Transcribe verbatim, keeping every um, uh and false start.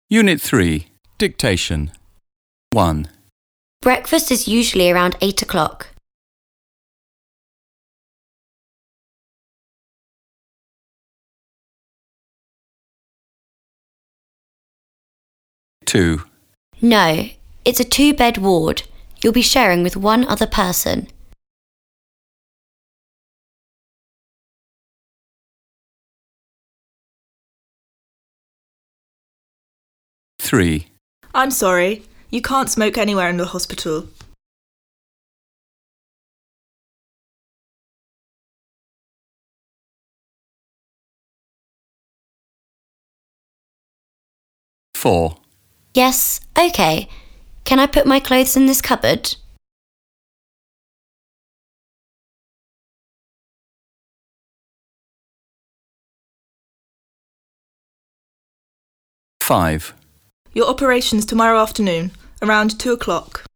Unit three. Dictation. one. Breakfast is usually around eight o'clock. two. No, it's a two-bed ward. You'll be sharing with one other person. three. I'm sorry, you can't smoke anywhere in the hospital. four. Yes, OK. Can I put my clothes in this cupboard? five. Your operation's tomorrow afternoon, around two o'clock.